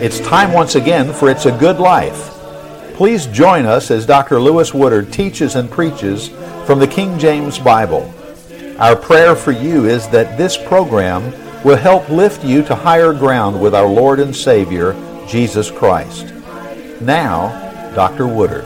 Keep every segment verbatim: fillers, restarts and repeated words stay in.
It's time once again for It's a Good Life. Please join us as Doctor Lewis Woodard teaches and preaches from the King James Bible. Our prayer for you is that this program will help lift you to higher ground with our Lord and Savior, Jesus Christ. Now, Doctor Woodard.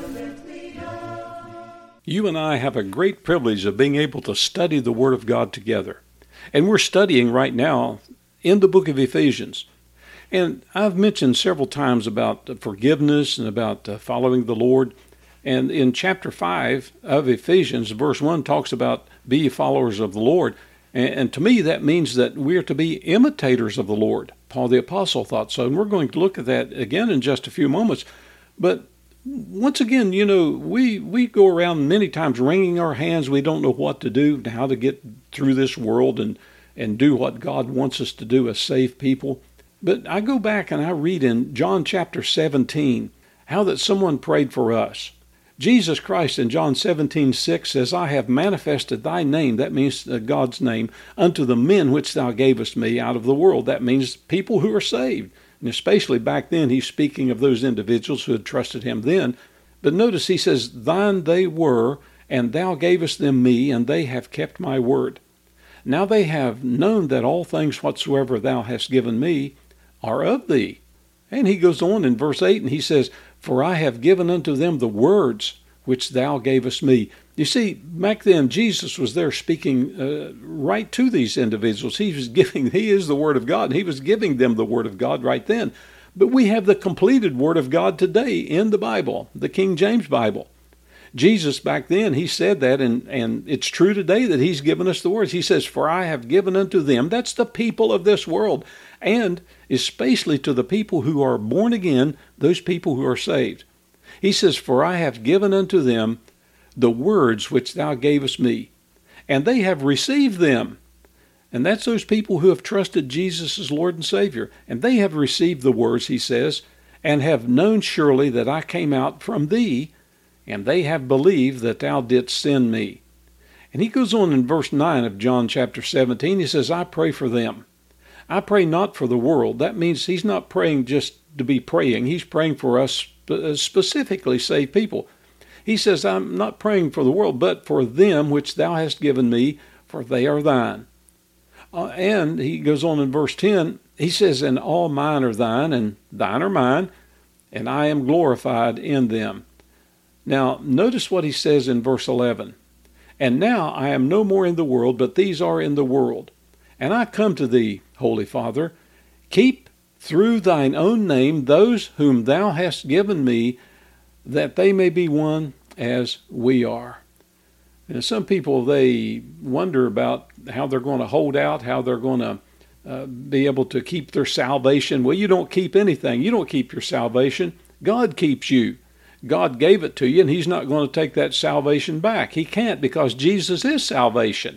You and I have a great privilege of being able to study the Word of God together. And we're studying right now in the book of Ephesians. And I've mentioned several times about forgiveness and about uh, following the Lord. And in chapter five of Ephesians, verse one talks about be ye followers of the Lord. And, and to me, that means that we are to be imitators of the Lord. Paul the Apostle thought so. And we're going to look at that again in just a few moments. But once again, you know, we, we go around many times wringing our hands. We don't know what to do, how to get through this world and, and do what God wants us to do as saved people. But I go back and I read in John chapter seventeen how that someone prayed for us. Jesus Christ in John seventeen six says, I have manifested thy name, that means God's name, unto the men which thou gavest me out of the world. That means people who are saved. And especially back then, he's speaking of those individuals who had trusted him then. But notice he says, thine they were, and thou gavest them me, and they have kept my word. Now they have known that all things whatsoever thou hast given me are of thee. And he goes on in verse eight and he says, for I have given unto them the words which thou gavest me. You see, back then Jesus was there speaking uh, right to these individuals. He was giving, he is the Word of God, and he was giving them the Word of God right then. But we have the completed Word of God today in the Bible, the King James Bible. Jesus back then, he said that, and, and it's true today that he's given us the words. He says, for I have given unto them, that's the people of this world, and especially to the people who are born again, those people who are saved. He says, for I have given unto them the words which thou gavest me, and they have received them. And that's those people who have trusted Jesus as Lord and Savior. And they have received the words, he says, and have known surely that I came out from thee, and they have believed that thou didst send me. And he goes on in verse nine of John chapter seventeen, he says, I pray for them. I pray not for the world. That means he's not praying just to be praying. He's praying for us specifically saved people. He says, I'm not praying for the world, but for them which thou hast given me, for they are thine. Uh, and he goes on in verse ten, he says, and all mine are thine, and thine are mine, and I am glorified in them. Now, notice what he says in verse eleven. And now I am no more in the world, but these are in the world. And I come to thee, Holy Father, keep through thine own name those whom thou hast given me, that they may be one as we are. And some people, they wonder about how they're going to hold out, how they're going to uh, be able to keep their salvation. Well, you don't keep anything. You don't keep your salvation. God keeps you. God gave it to you, and he's not going to take that salvation back. He can't, because Jesus is salvation.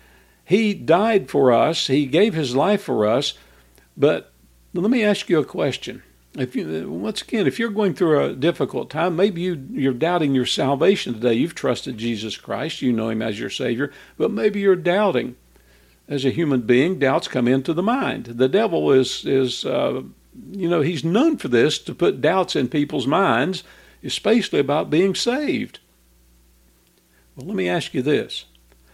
He died for us. He gave his life for us. But let me ask you a question. If you, once again, if you're going through a difficult time, maybe you, you're doubting your salvation today. You've trusted Jesus Christ. You know him as your Savior. But maybe you're doubting. As a human being, doubts come into the mind. The devil is, is uh, you know, he's known for this, to put doubts in people's minds, especially about being saved. Well, let me ask you this.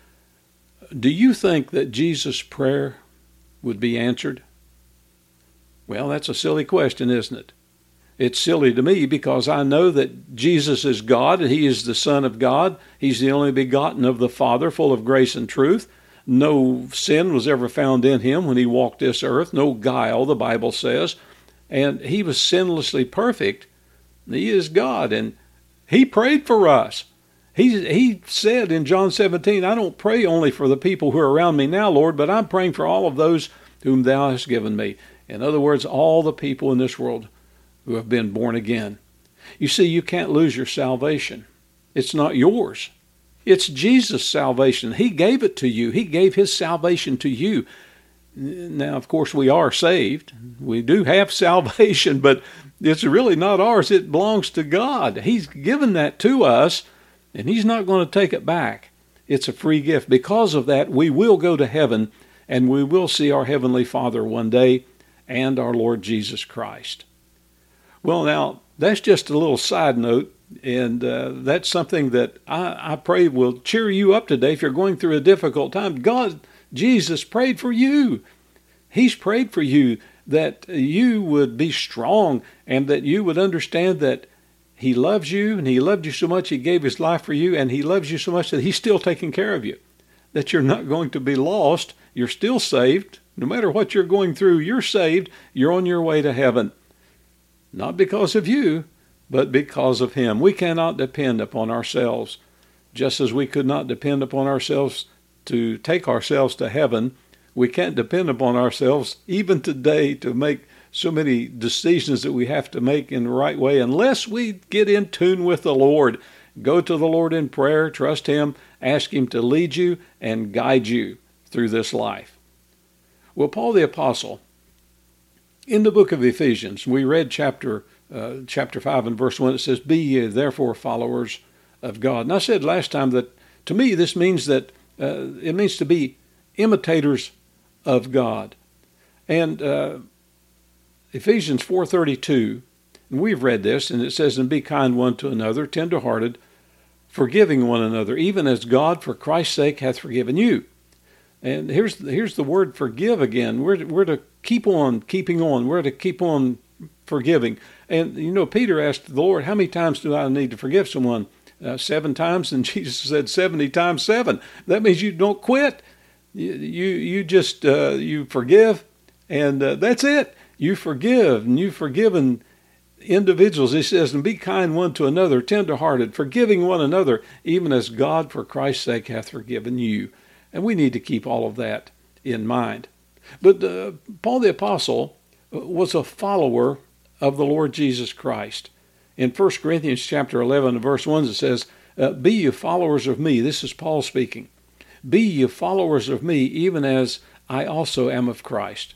Do you think that Jesus' prayer would be answered? Well, that's a silly question, isn't it? It's silly to me because I know that Jesus is God, and he is the Son of God. He's the only begotten of the Father, full of grace and truth. No sin was ever found in him when he walked this earth. No guile, the Bible says. And he was sinlessly perfect. He is God, and he prayed for us. He, he said in John seventeen, I don't pray only for the people who are around me now, Lord, but I'm praying for all of those whom thou hast given me. In other words, all the people in this world who have been born again. You see, you can't lose your salvation. It's not yours. It's Jesus' salvation. He gave it to you. He gave his salvation to you. Now, of course, we are saved. We do have salvation, but it's really not ours. It belongs to God. He's given that to us, and he's not going to take it back. It's a free gift. Because of that, we will go to heaven, and we will see our Heavenly Father one day, and our Lord Jesus Christ. Well, now, that's just a little side note, and uh, that's something that I, I pray will cheer you up today if you're going through a difficult time. God, Jesus prayed for you. He's prayed for you that you would be strong and that you would understand that He loves you, and He loved you so much He gave His life for you, and He loves you so much that He's still taking care of you, that you're not going to be lost. You're still saved. No matter what you're going through, you're saved. You're on your way to heaven. Not because of you, but because of Him. We cannot depend upon ourselves, just as we could not depend upon ourselves to take ourselves to heaven. We can't depend upon ourselves even today to make so many decisions that we have to make in the right way unless we get in tune with the Lord. Go to the Lord in prayer, trust Him, ask Him to lead you and guide you through this life. Well, Paul the Apostle, in the book of Ephesians, we read chapter uh, chapter five and verse one. It says, "Be ye therefore followers of God." And I said last time that to me this means that uh, it means to be imitators of God. And uh, Ephesians four thirty-two, and we've read this, and it says, "And be kind one to another, tender-hearted, forgiving one another, even as God for Christ's sake hath forgiven you." And here's here's the word forgive again. We're, we're to keep on keeping on. We're to keep on forgiving. And, you know, Peter asked the Lord, how many times do I need to forgive someone? Uh, seven times? And Jesus said seventy times seven. That means you don't quit. You you, you just, uh, you forgive, and uh, that's it. You forgive, and you've forgiven individuals. He says, "And be kind one to another, tender-hearted, forgiving one another, even as God for Christ's sake hath forgiven you." And we need to keep all of that in mind. But uh, Paul the Apostle was a follower of the Lord Jesus Christ. In First Corinthians chapter eleven, verse one, it says, uh, "Be ye followers of me." This is Paul speaking. "Be ye followers of me, even as I also am of Christ."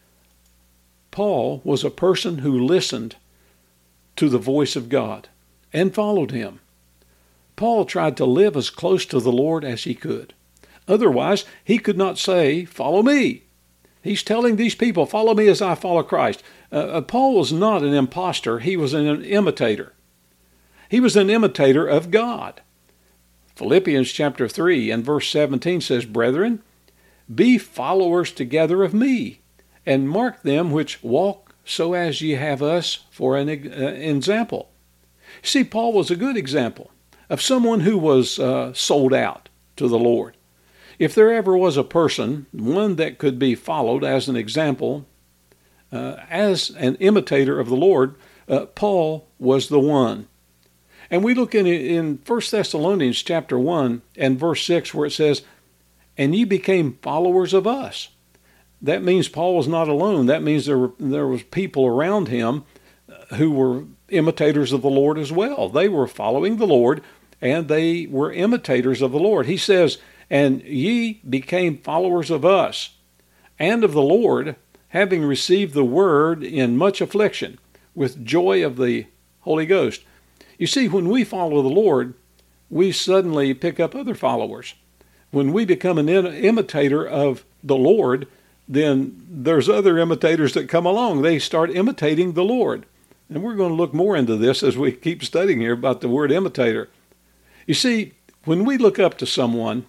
Paul was a person who listened to the voice of God and followed Him. Paul tried to live as close to the Lord as he could. Otherwise, he could not say, "Follow me." He's telling these people, "Follow me as I follow Christ." Uh, Paul was not an imposter. He was an imitator. He was an imitator of God. Philippians chapter three and verse seventeen says, "Brethren, be followers together of me, and mark them which walk so as ye have us for an uh, example." See, Paul was a good example of someone who was uh, sold out to the Lord. If there ever was a person, one that could be followed as an example, uh, as an imitator of the Lord, uh, Paul was the one. And we look in in First Thessalonians chapter one and verse six where it says, "And ye became followers of us." That means Paul was not alone. That means there were there was people around him who were imitators of the Lord as well. They were following the Lord, and they were imitators of the Lord. He says, "And ye became followers of us, and of the Lord, having received the word in much affliction, with joy of the Holy Ghost." You see, when we follow the Lord, we suddenly pick up other followers. When we become an imitator of the Lord, then there's other imitators that come along. They start imitating the Lord. And we're going to look more into this as we keep studying here about the word imitator. You see, when we look up to someone,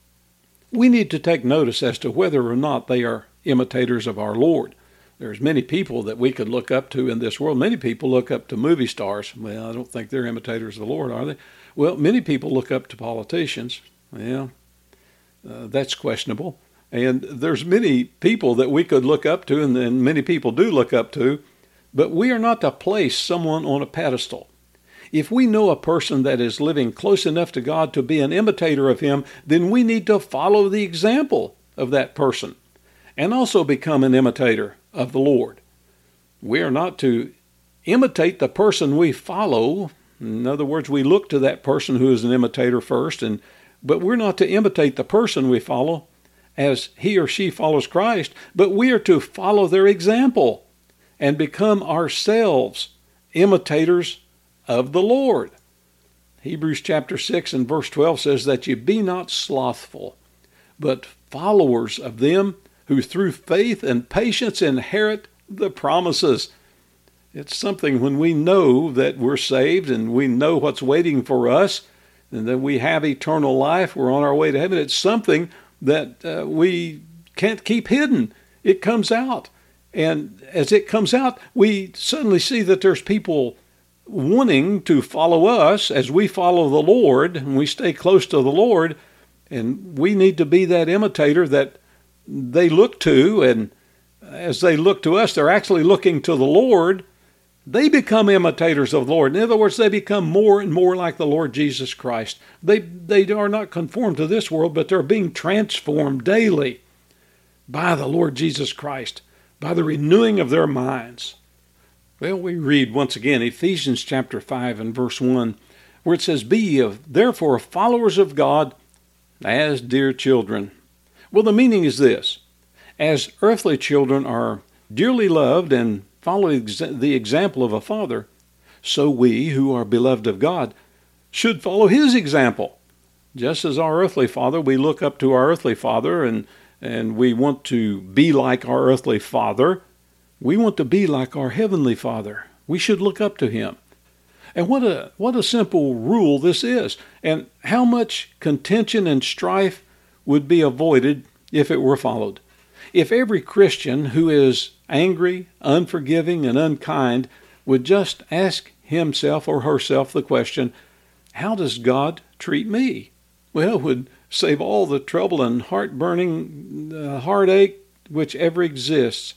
we need to take notice as to whether or not they are imitators of our Lord. There's many people that we could look up to in this world. Many people look up to movie stars. Well, I don't think they're imitators of the Lord, are they? Well, many people look up to politicians. Well, uh, that's questionable. And there's many people that we could look up to, and, and many people do look up to, but we are not to place someone on a pedestal. If we know a person that is living close enough to God to be an imitator of Him, then we need to follow the example of that person and also become an imitator of the Lord. We are not to imitate the person we follow. In other words, we look to that person who is an imitator first, and but we're not to imitate the person we follow as he or she follows Christ, but we are to follow their example and become ourselves imitators of the Lord. Hebrews chapter six and verse twelve says that you be not slothful, but followers of them who through faith and patience inherit the promises. It's something when we know that we're saved and we know what's waiting for us and that we have eternal life, we're on our way to heaven. It's something that uh, we can't keep hidden. It comes out. And as it comes out, we suddenly see that there's people wanting to follow us as we follow the Lord and we stay close to the Lord. And we need to be that imitator that they look to. And as they look to us, they're actually looking to the Lord. They become imitators of the Lord. In other words, they become more and more like the Lord Jesus Christ. They, they are not conformed to this world, but they're being transformed daily by the Lord Jesus Christ, by the renewing of their minds. Well, we read once again Ephesians chapter five and verse one, where it says, "Be ye therefore followers of God as dear children." Well, the meaning is this: as earthly children are dearly loved and follow the example of a father, so we who are beloved of God should follow his example. Just as our earthly father, we look up to our earthly father and, and we want to be like our earthly father. We want to be like our heavenly Father. We should look up to him. And what a what a simple rule this is. And how much contention and strife would be avoided if it were followed. If every Christian who is angry, unforgiving, and unkind would just ask himself or herself the question, how does God treat me? Well, it would save all the trouble and heart-burning uh, heartache which ever exists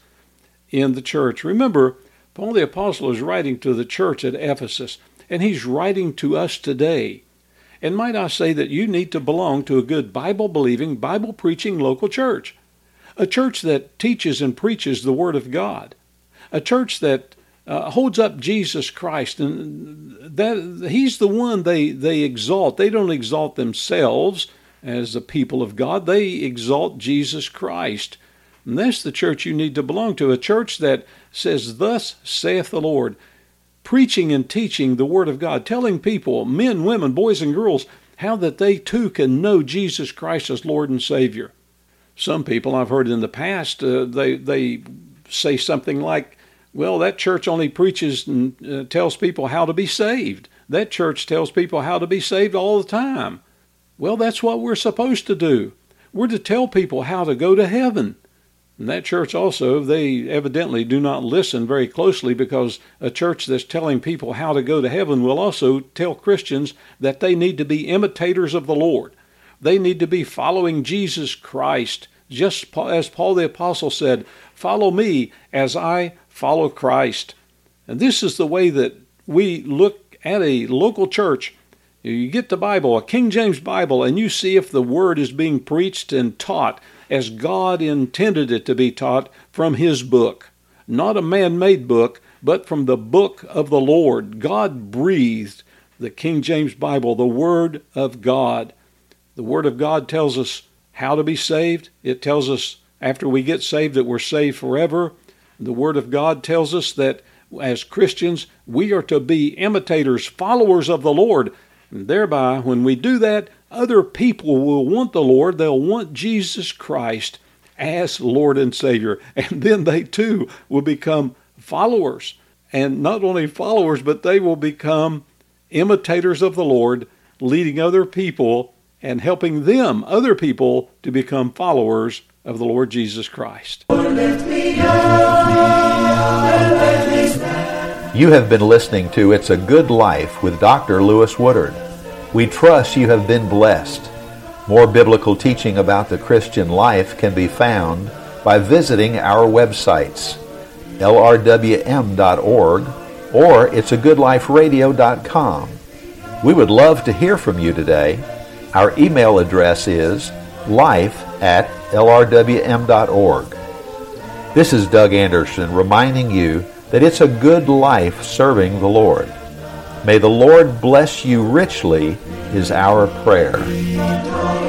in the church. Remember, Paul the Apostle is writing to the church at Ephesus, and he's writing to us today. And might I say that you need to belong to a good Bible-believing, Bible-preaching local church. A church that teaches and preaches the Word of God. A church that uh, holds up Jesus Christ. And that he's the one they, they exalt. They don't exalt themselves as the people of God. They exalt Jesus Christ. And that's the church you need to belong to. A church that says, "Thus saith the Lord." Preaching and teaching the Word of God. Telling people, men, women, boys, and girls, how that they too can know Jesus Christ as Lord and Savior. Some people I've heard in the past, uh, they they say something like, well, that church only preaches and uh, tells people how to be saved. That church tells people how to be saved all the time. Well, that's what we're supposed to do. We're to tell people how to go to heaven. And that church also, they evidently do not listen very closely, because a church that's telling people how to go to heaven will also tell Christians that they need to be imitators of the Lord. They need to be following Jesus Christ. Just as Paul the Apostle said, "Follow me as I follow Christ." And this is the way that we look at a local church. You get the Bible, a King James Bible, and you see if the Word is being preached and taught as God intended it to be taught from His book. Not a man-made book, but from the book of the Lord. God breathed the King James Bible, the Word of God. The Word of God tells us how to be saved. It tells us after we get saved that we're saved forever. The Word of God tells us that as Christians, we are to be imitators, followers of the Lord. And thereby, when we do that, other people will want the Lord. They'll want Jesus Christ as Lord and Savior. And then they too will become followers. And not only followers, but they will become imitators of the Lord, leading other people and helping them, other people, to become followers of the Lord Jesus Christ. You have been listening to It's a Good Life with Doctor Lewis Woodard. We trust you have been blessed. More biblical teaching about the Christian life can be found by visiting our websites, L R W M dot org or it's a good life radio dot com. We would love to hear from you today. Our email address is life at L R W M dot org. This is Doug Anderson reminding you that it's a good life serving the Lord. May the Lord bless you richly is our prayer.